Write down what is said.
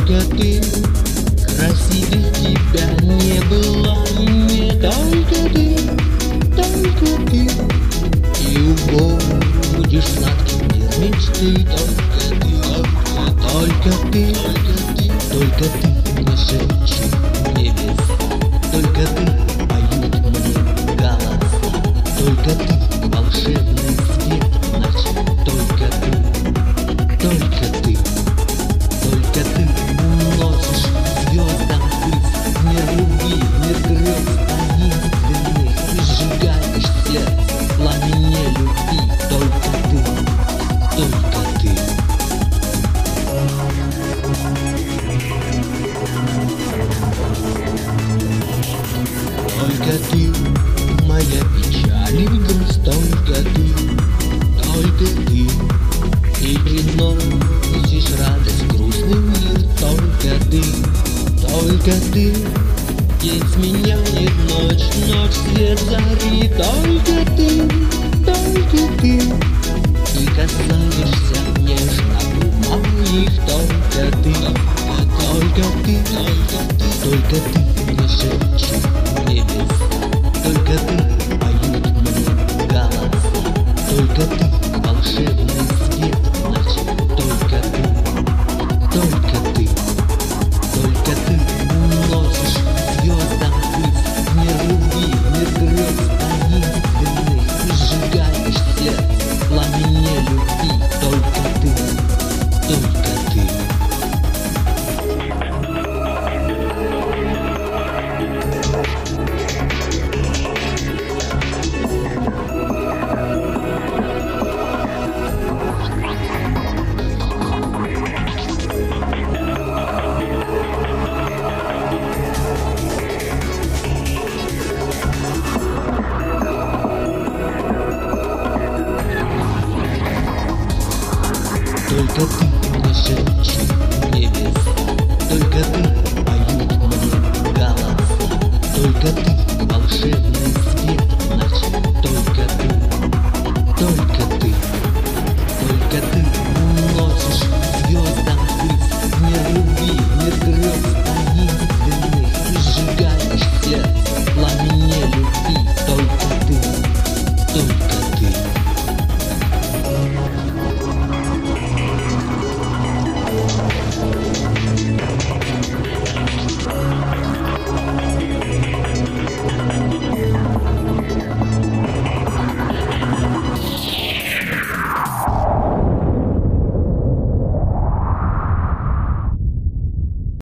только ты. Красивее тебя не было и нет. Только ты, только ты. И любовь будешь сладким мир мечты. Только ты, только ты, только ты мне шепчешь небеса. Только ты поют мне голоса. Только ты волшебный свет в ночи. Только ты, только ты. Только ты уносишь звездам путь. Мир любви, мир грез таинственных. Ты сжигаешь сердце в пламени любви. Только ты, только ты. Только ты, моя печаль и грусть. Только ты, только ты. И приносишь радость в грустный мир. Только ты, только ты. День сменяет ночь, ночь свет зари. Только ты, только ты. И касаешься нежно губ моих.